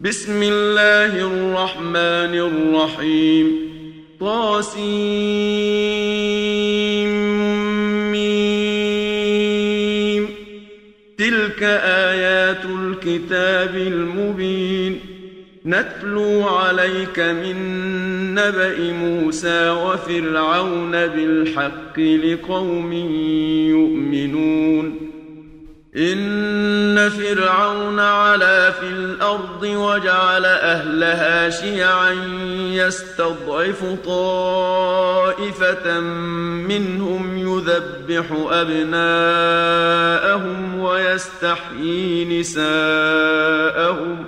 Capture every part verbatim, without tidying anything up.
بسم الله الرحمن الرحيم طاسيم تلك آيات الكتاب المبين نتلو عليك من نبأ موسى وفرعون بالحق لقوم يؤمنون إن فرعون علا في الأرض وجعل أهلها شيعا يستضعف طائفة منهم يذبح أبناءهم ويستحيي نساءهم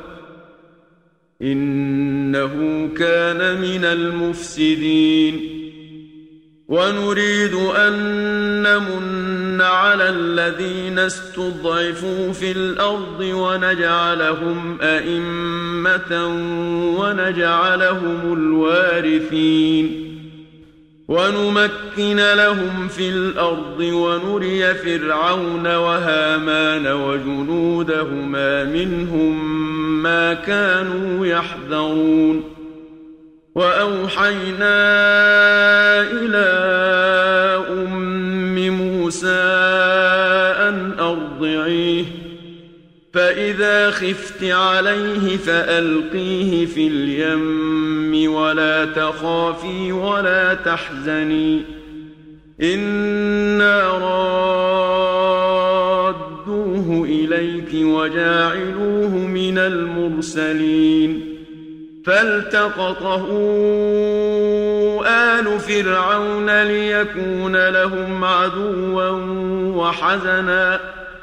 إنه كان من المفسدين ونريد أن نمن على الذين استضعفوا في الأرض ونجعلهم أئمة ونجعلهم الوارثين ونمكن لهم في الأرض ونري فرعون وهامان وجنودهما منهم ما كانوا يحذرون وأوحينا إلى أم موسى أن أرضعيه فإذا خفت عليه فألقيه في اليم ولا تخافي ولا تحزني إنا رادوه إليك وجاعلوه من المرسلين فالتقطه آل فرعون ليكون لهم عدوا وحزنا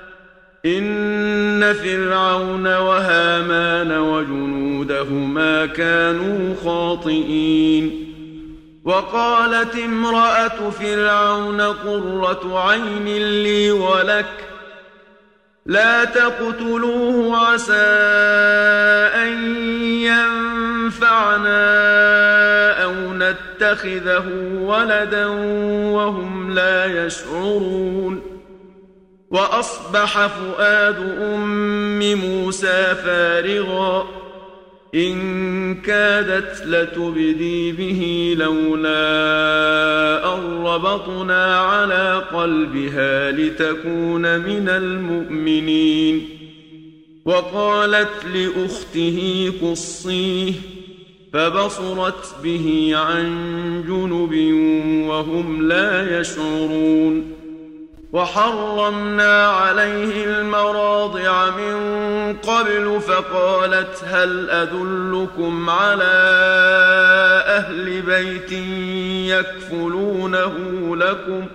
إن فرعون وهامان وجنودهما كانوا خاطئين وقالت امرأة فرعون قرة عين لي ولك لا تقتلوه عسى أن ينفعنا أو نتخذه ولدا وهم لا يشعرون وأصبح فؤاد أم موسى فارغا إن كادت لتبدي به لولا أن ربطنا على قلبها لتكون من المؤمنين وقالت لأخته قصيه فبصرت به عن جنب وهم لا يشعرون وحرمنا عليه المراضع من قبل فقالت هل أدلكم على أهل بيت يكفلونه لكم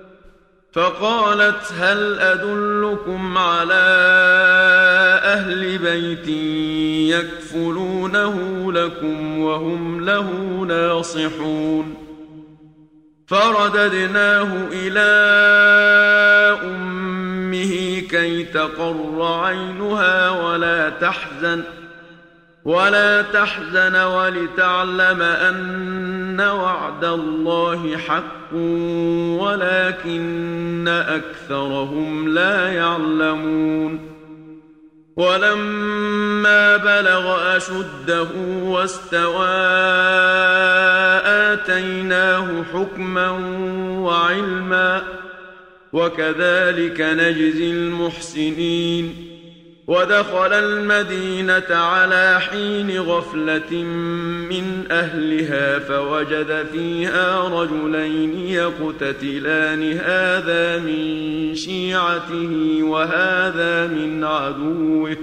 فقالت هل أدلكم على أهل بيت يكفلونه لكم وهم له ناصحون فرددناه إلى أمه كي تقر عينها ولا تحزن ولا تحزن ولتعلم أن وعد الله حق ولكن أكثرهم لا يعلمون ولما بلغ أشده واستوى آتيناه حكما وعلما وكذلك نجزي المحسنين ودخل المدينة على حين غفلة من أهلها فوجد فيها رجلين يقتتلان هذا من شيعته وهذا من عدوه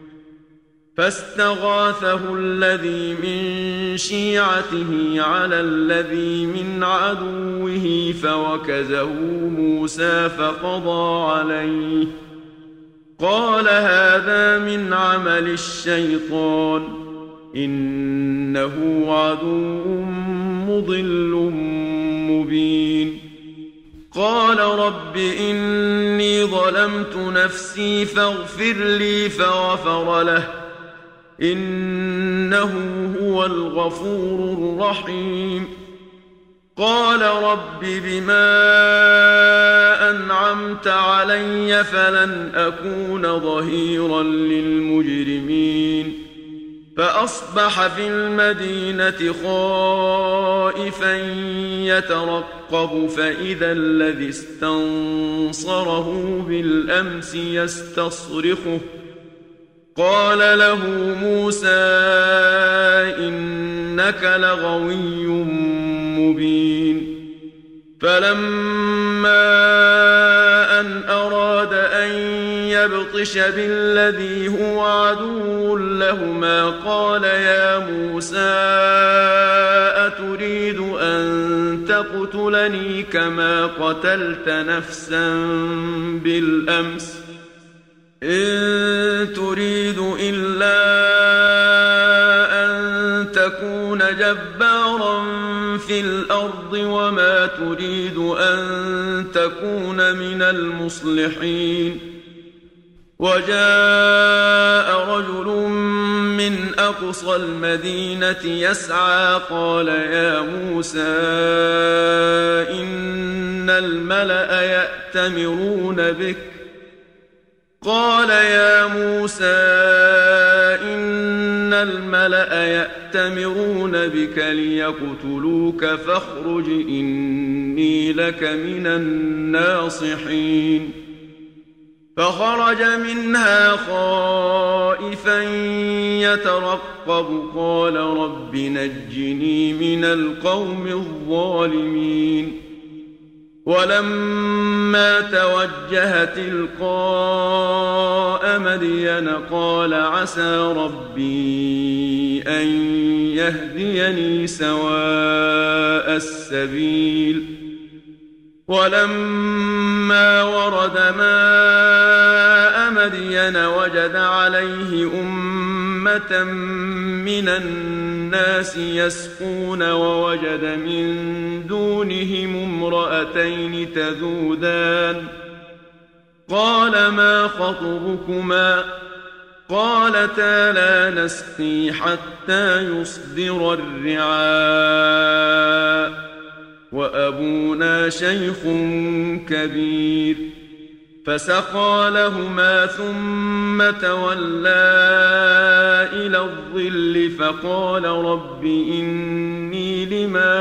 فاستغاثه الذي من شيعته على الذي من عدوه فوكزه موسى فقضى عليه قال هذا من عمل الشيطان إنه عدو مضل مبين قال رب إني ظلمت نفسي فاغفر لي فغفر له إنه هو الغفور الرحيم قال رب بما أنعمت علي فلن أكون ظهيرا للمجرمين فأصبح في المدينة خائفا يترقب فإذا الذي استنصره بالأمس يستصرخه قال له موسى إنك لغوي مبين. فلما أن أراد أن يبطش بالذي هو عدو لهما قال يا موسى أتريد أن تقتلني كما قتلت نفسا بالأمس إن تريد إلا أن تكون جبارا في الأرض وما تريد أن تكون من المصلحين. وجاء رجل من أقصى المدينة يسعى قال يا موسى إن الملأ يأتمرون بك قال يا موسى إن الملأ يأتمرون بك ليقتلوك فاخرج إني لك من الناصحين. فخرج منها خائفا يترقب قال رب نجني من القوم الظالمين. ولما توجه تلقاء مدين قال عسى ربي أن يهديني سواء السبيل. ولما ورد ماء مدين وجد عليه أمة من الناس يسقون ووجد من دونهم امرأتين تذودان قال ما خطبكما قالتا لا نسقي حتى يصدر الرعاء وأبونا شيخ كبير. فسقى لهما ثم تولى إلى الظل فقال رب إني لما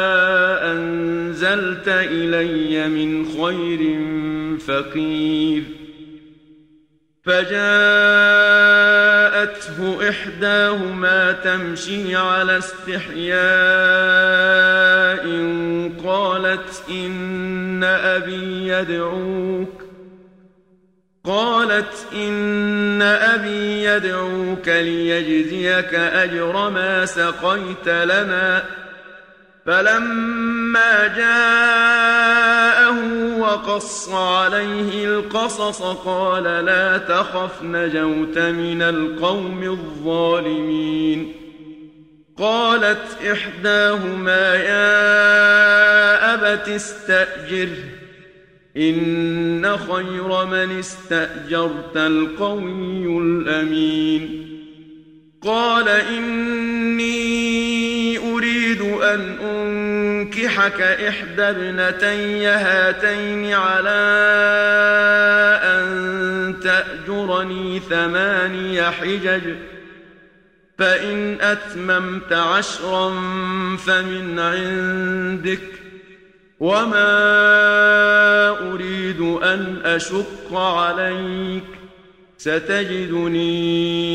أنزلت إلي من خير فقير. فجاءته إحداهما تمشي على استحياء قالت إن أبي يدعوك قالت إن أبي يدعوك ليجزيك أجر ما سقيت لنا. فلما جاءه وقص عليه القصص قال لا تخف نجوت من القوم الظالمين. قالت إحداهما يا أبت استأجره إن خير من استأجرت القوي الأمين. قال إني أريد أن أنكحك إحدى ابنتي هاتين على أن تأجرني ثماني حجج فإن أتممت عشرا فمن عندك وما أريد أن أشق عليك ستجدني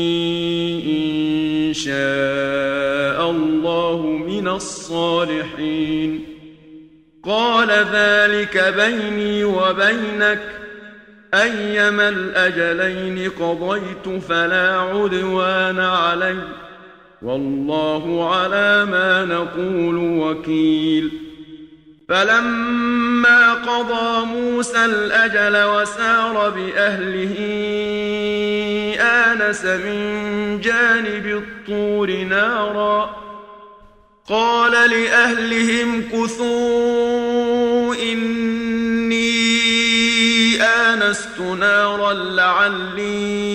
إن شاء الله من الصالحين. قال ذلك بيني وبينك أيما الأجلين قضيت فلا عدوان علي والله على ما نقول وكيل. فلما قضى موسى الأجل وسار بأهله آنس من جانب الطور نارا قال لأهلهم كثوا إني آنست نارا لعلي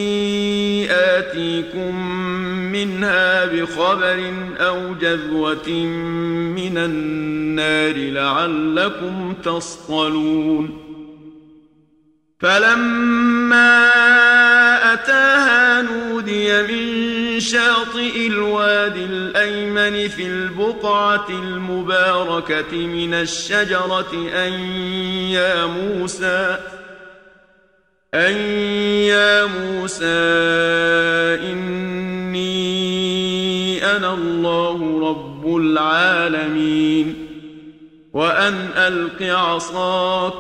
آتيكم منها بخبر أو جذوة من النار لعلكم تصطلون. فلما أتاها نودي من شاطئ الوادي الأيمن في البقعة المباركة من الشجرة أن يا موسى أن يا موسى إني أنا الله رب العالمين وأن ألق عصاك.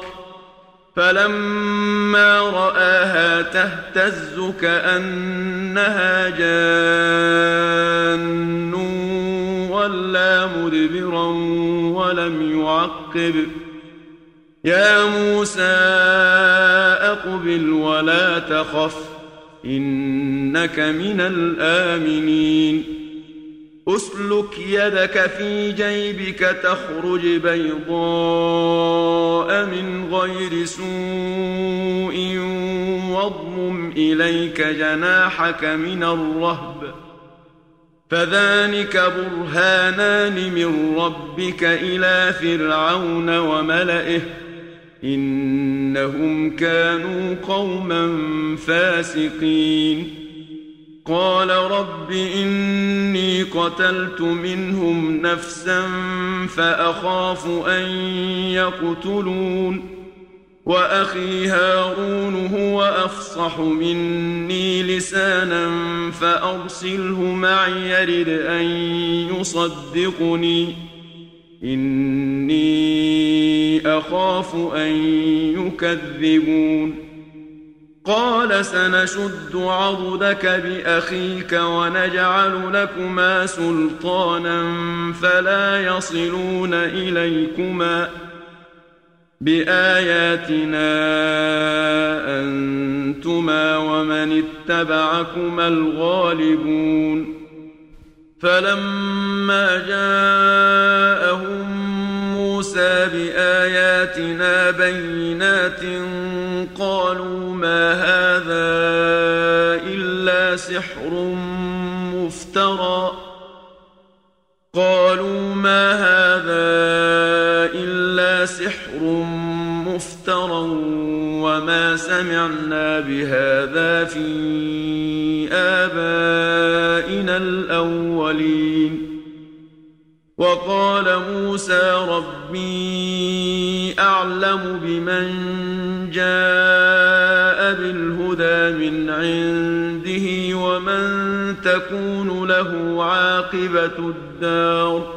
فلما رآها تهتز كأنها جان ولا مدبرا ولم يعقب. يا موسى أقبل ولا تخف إنك من الآمنين. أسلك يدك في جيبك تخرج بيضاء من غير سوء واضمم إليك جناحك من الرهب فذلك برهانان من ربك إلى فرعون وملئه إنهم كانوا قوما فاسقين. قال رب إني قتلت منهم نفسا فأخاف أن يقتلون وأخي هارون هو أفصح مني لسانا فأرسله معي يرد أن يصدقني إني أخاف أن يكذبون. قال سنشد عضدك بأخيك ونجعل لكما سلطانا فلا يصلون إليكما بآياتنا أنتما ومن اتبعكما الغالبون. فلما جاءهم موسى بآياتنا بينات قالوا ما هذا إلا سحر مفترى قالوا ما هذا إلا سحر مفترى وما سمعنا بهذا في آبائنا الأولين. وقال موسى ربي أعلم بمن جاء بالهدى من عنده ومن تكون له عاقبة الدار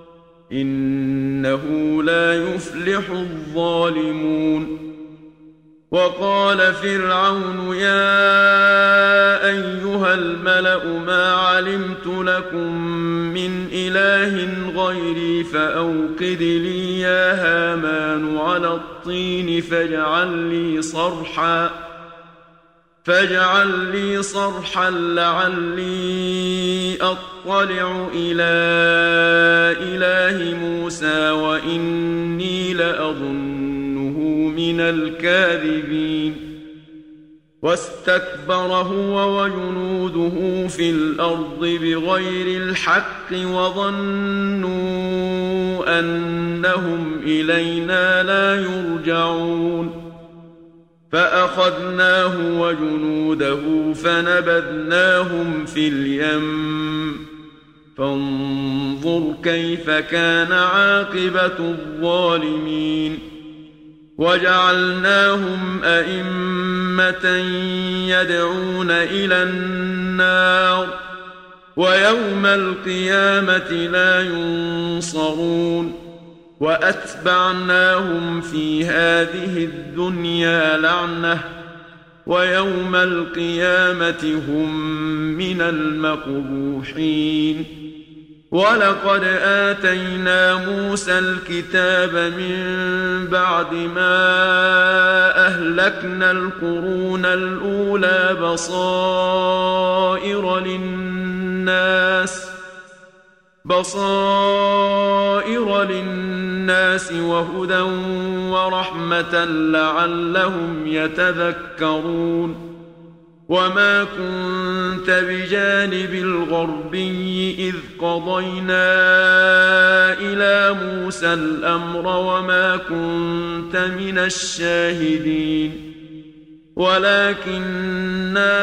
إنه لا يفلح الظالمون. وقال فرعون يا أيها الملأ ما علمت لكم من إله غيري فأوقد لي يا هامان على الطين فاجعل لي صرحا فاجعل لي صرحا لعلي أطلع إلى إله موسى وإني لأظنه من الكاذبين. واستكبر هو وجنوده في الأرض بغير الحق وظنوا أنهم إلينا لا يرجعون. فأخذناه وجنوده فنبذناهم في اليم فانظر كيف كان عاقبة الظالمين. وجعلناهم أئمة يدعون إلى النار ويوم القيامة لا ينصرون. وأتبعناهم في هذه الدنيا لعنة ويوم القيامة هم من المقبوحين. ولقد آتينا موسى الكتاب من بعد ما أهلكنا القرون الأولى بصائر للناس بصائر للناس وهدى ورحمة لعلهم يتذكرون. وما كنت بجانب الغربي إذ قضينا إلى موسى الأمر وما كنت من الشاهدين ولكننا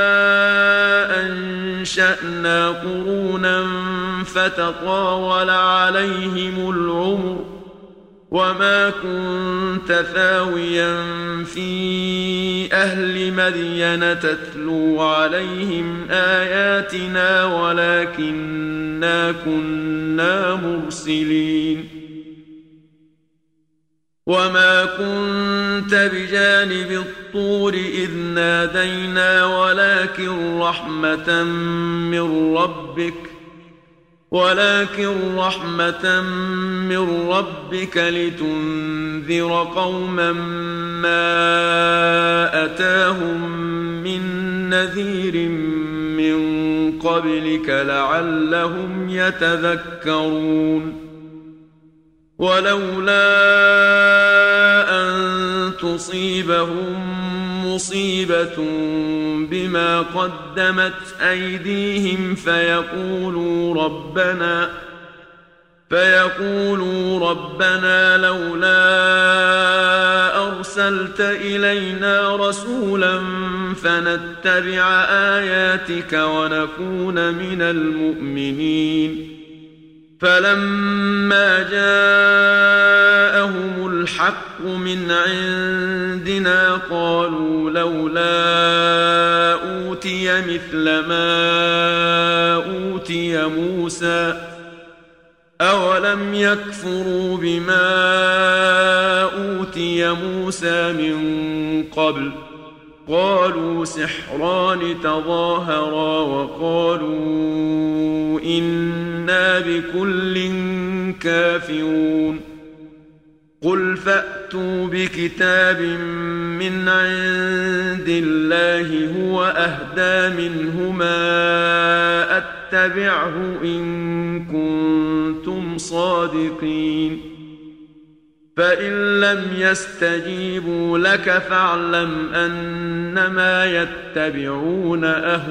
أنشأنا قرونا فتطاول عليهم العمر وما كنت ثاويا في أهل مدين تتلو عليهم آياتنا ولكننا كنا مرسلين وما كنت بجانب الطور إذ نادينا ولكن رحمة من ربك ولكن رحمة من ربك لتنذر قوما ما أتاهم من نذير من قبلك لعلهم يتذكرون ولولا أن تصيبهم مصيبة بما قدمت أيديهم فيقولوا ربنا فيقولوا ربنا لولا أرسلت إلينا رسولا فنتبع آياتك ونكون من المؤمنين فلما جاءهم الحق من عندنا قالوا لولا أوتي مثل ما أوتي موسى أولم يكفروا بما أوتي موسى من قبل قالوا سحران تظاهرا وقالوا إنا بكل كافرون قل فأتوا بكتاب من عند الله هو أهدى منهما أتبعه إن كنتم صادقين فإن لم يستجيبوا لك فاعلم أنما يتبعون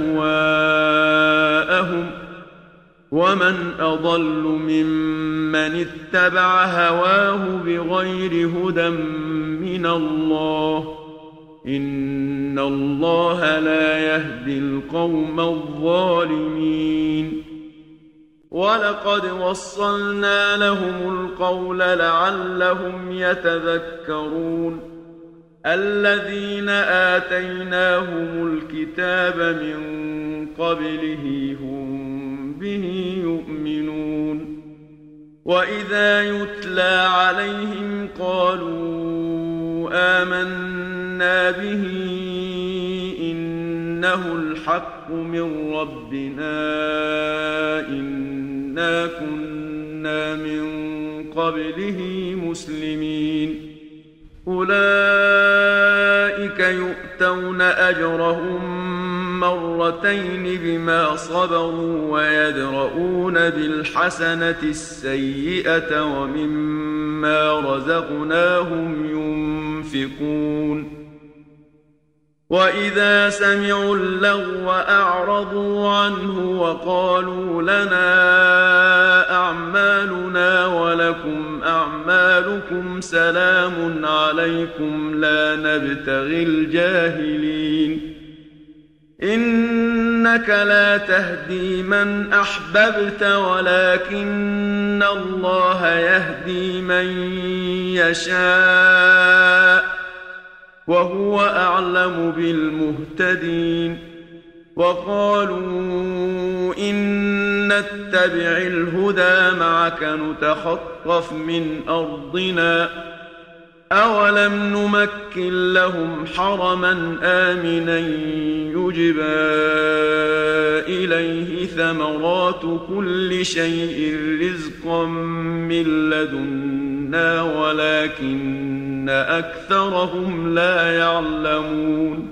أهواءهم ومن أضل ممن اتبع هواه بغير هدى من الله إن الله لا يهدي القوم الظالمين ولقد وصلنا لهم القول لعلهم يتذكرون الذين آتيناهم الكتاب من قبله هم به يؤمنون وإذا يتلى عليهم قالوا آمنا به إنه الحق من ربنا إنا كنا من قبله مسلمين أولئك يؤتون أجرهم مرتين بما صبروا ويدرؤون بالحسنة السيئة ومما رزقناهم ينفقون وإذا سمعوا اللغو أعرضوا عنه وقالوا لنا أعمالنا ولكم أعمالكم سلام عليكم لا نبتغي الجاهلين إنك لا تهدي من أحببت ولكن الله يهدي من يشاء وهو أعلم بالمهتدين وقالوا إن نتبع الهدى معك نتخطف من أرضنا أولم نمكن لهم حرما آمنا يجبى إليه ثمرات كل شيء رزقا من لدنا ولكن أكثرهم لا يعلمون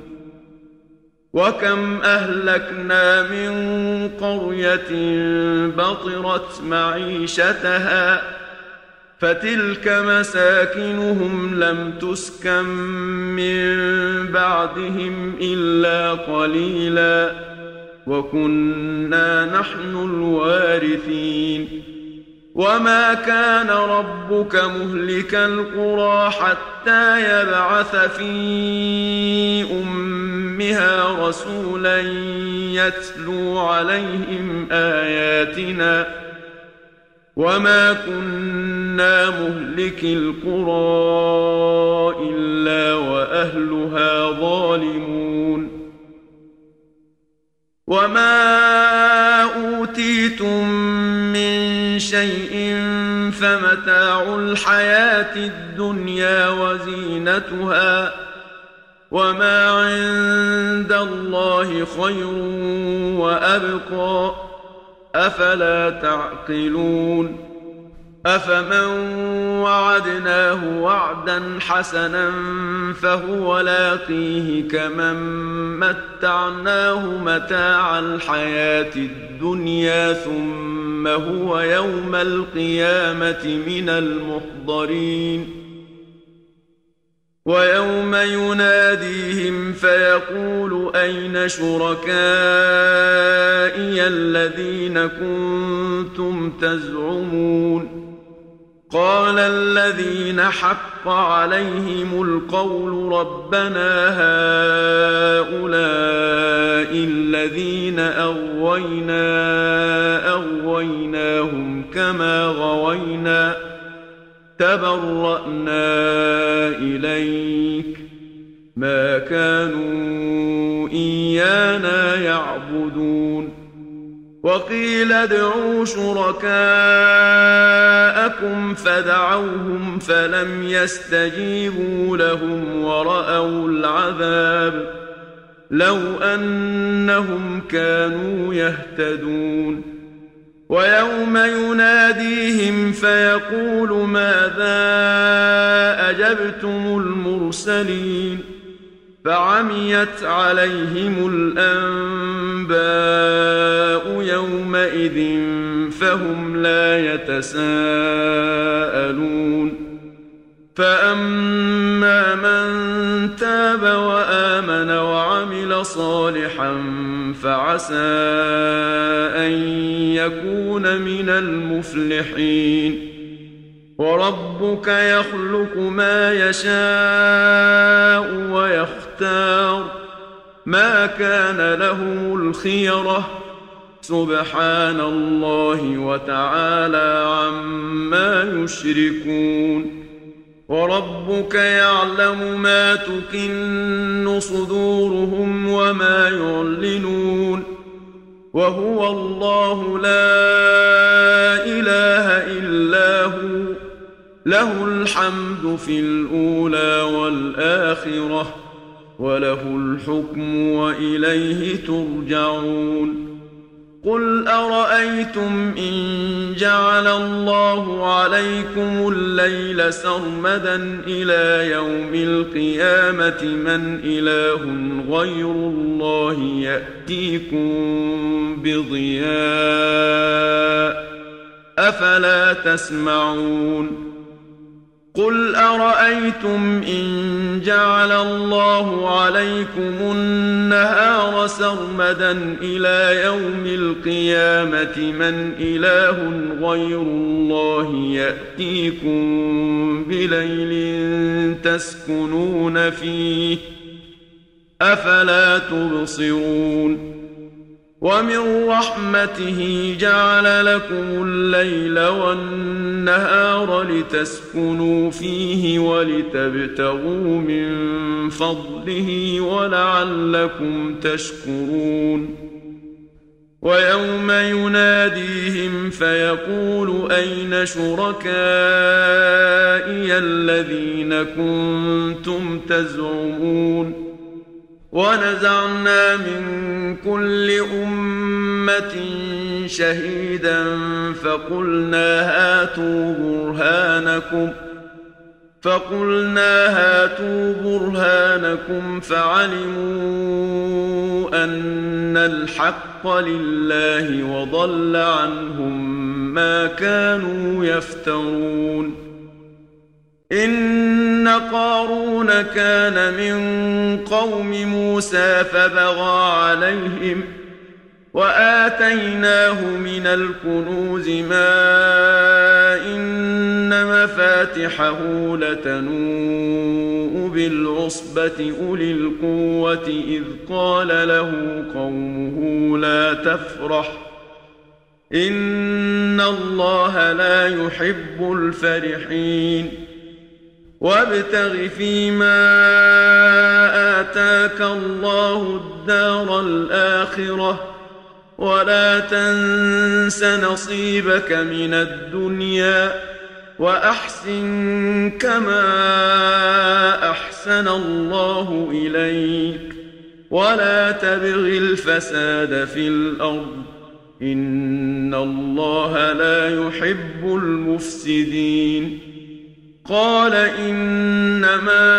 وكم أهلكنا من قرية بطرت معيشتها فتلك مساكنهم لم تسكن من بعدهم إلا قليلا وكنا نحن الوارثين وما كان ربك مهلك القرى حتى يبعث في أمها رسولا يتلو عليهم آياتنا وما كنا مهلك القرى إلا وأهلها ظالمون وما أوتيتم من شيء فمتاع الحياة الدنيا وزينتها وما عند الله خير وأبقى أفلا تعقلون أفمن وعدناه وعدا حسنا فهو لاقيه كمن متعناه متاع الحياة الدنيا ثم هو يوم القيامة من المحضرين ويوم يناديهم فيقول أين شركائي الذين كنتم تزعمون قال الذين حق عليهم القول ربنا هؤلاء الذين أغوينا أغويناهم كما غوينا تبرأنا إليك ما كانوا إيانا يعبدون وقيل ادعوا شركاءكم فدعوهم فلم يستجيبوا لهم ورأوا العذاب لو أنهم كانوا يهتدون ويوم يناديهم فيقول ماذا أجبتم المرسلين فعميت عليهم الأنباء يومئذ فهم لا يتساءلون فأما من تاب وآمن وعمل صالحا فعسى أن يكون من المفلحين وربك يخلق ما يشاء ويختار ما كان لهم الخيرة سبحان الله وتعالى عما يشركون وربك يعلم ما تكن صدورهم وما يعلنون وهو الله لا إله إلا هو له الحمد في الأولى والآخرة وله الحكم وإليه ترجعون قل أرأيتم إن جعل الله عليكم الليل سرمدا إلى يوم القيامة من إله غير الله يأتيكم بضياء أفلا تسمعون قل أرأيتم إن جعل الله عليكم النهار سرمدا إلى يوم القيامة من إله غير الله يأتيكم بليل تسكنون فيه أفلا تبصرون ومن رحمته جعل لكم الليل والنهار لتسكنوا فيه ولتبتغوا من فضله ولعلكم تشكرون ويوم يناديهم فيقول أين شركائي الذين كنتم تزعمون ونزعنا من كل أمة شهيدا فقلنا هاتوا برهانكم فقلنا هاتوا برهانكم فعلموا أن الحق لله وضل عنهم ما كانوا يفترون إن قارون كان من قوم موسى فبغى عليهم وآتيناه من الكنوز ما إن مفاتحه لتنوء بالعصبة أولي القوة إذ قال له قومه لا تفرح إن الله لا يحب الفرحين وابتغ فيما آتاك الله الدار الآخرة ولا تنس نصيبك من الدنيا وأحسن كما أحسن الله إليك ولا تبغ الفساد في الأرض إن الله لا يحب المفسدين قال إنما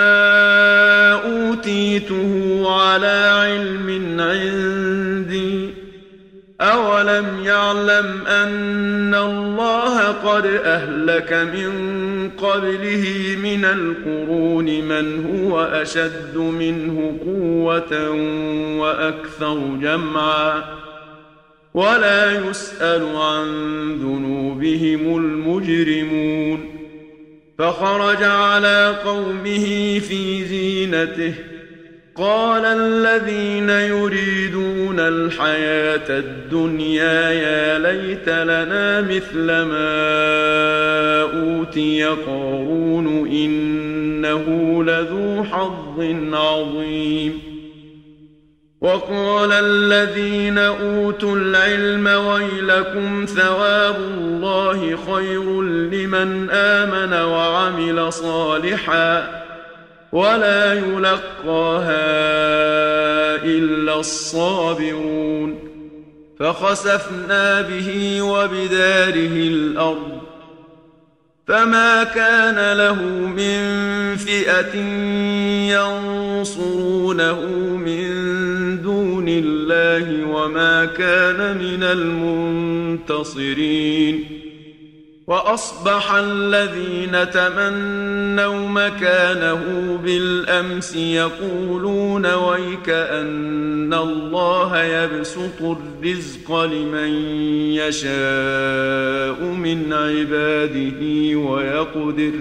أوتيته على علم عندي أولم يعلم أن الله قد أهلك من قبله من القرون من هو أشد منه قوة وأكثر جمعا ولا يسأل عن ذنوبهم المجرمون فخرج على قومه في زينته قال الذين يريدون الحياة الدنيا يا ليت لنا مثل ما أوتي قارون إنه لذو حظ عظيم وقال الذين أوتوا العلم ويلكم ثواب الله خير لمن آمن وعمل صالحا ولا يلقاها إلا الصابرون فخسفنا به وبداره الأرض فما كان له من فئة ينصرونه من دون الله وما كان من المنتصرين وأصبح الذين تمنوا مكانه بالأمس يقولون ويك أن الله يبسط الرزق لمن يشاء من عباده ويقدر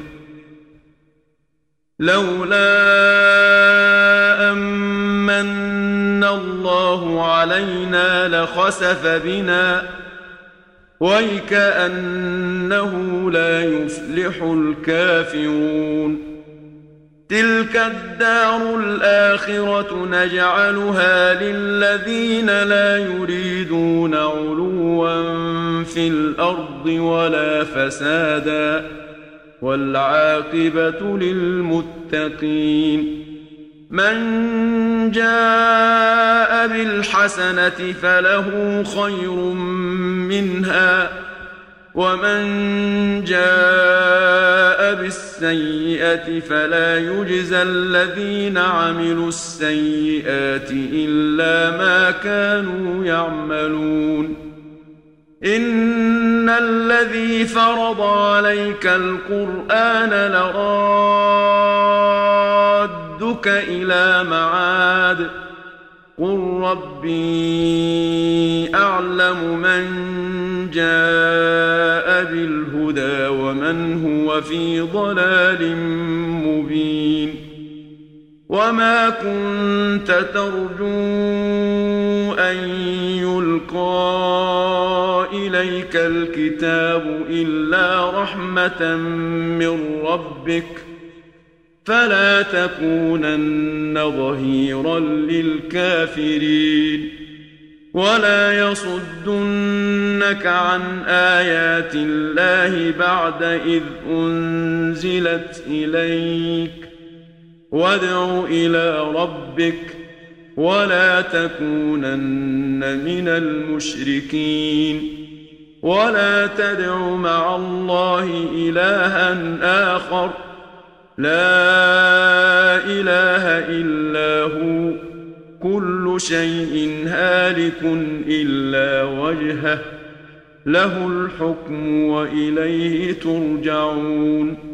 لولا أمن الله علينا لخسف بنا ويكأنه لا يفلح الكافرون تلك الدار الآخرة نجعلها للذين لا يريدون علوا في الأرض ولا فسادا والعاقبة للمتقين من جاء بالحسنة فله خير منها ومن جاء بالسيئة فلا يجزى الذين عملوا السيئات إلا ما كانوا يعملون إن الذي فرض عليك القرآن لرادك إلى معاد قل ربي أعلم من جاء بالهدى ومن هو في ضلال مبين وما كنت ترجو أن يلقى إليك الكتاب إلا رحمة من ربك فلا تكونن ظهيرا للكافرين ولا يصدنك عن آيات الله بعد إذ أنزلت إليك وادع إلى ربك ولا تكونن من المشركين ولا تدع مع الله إلها آخر لا إله إلا هو كل شيء هالك إلا وجهه له الحكم وإليه ترجعون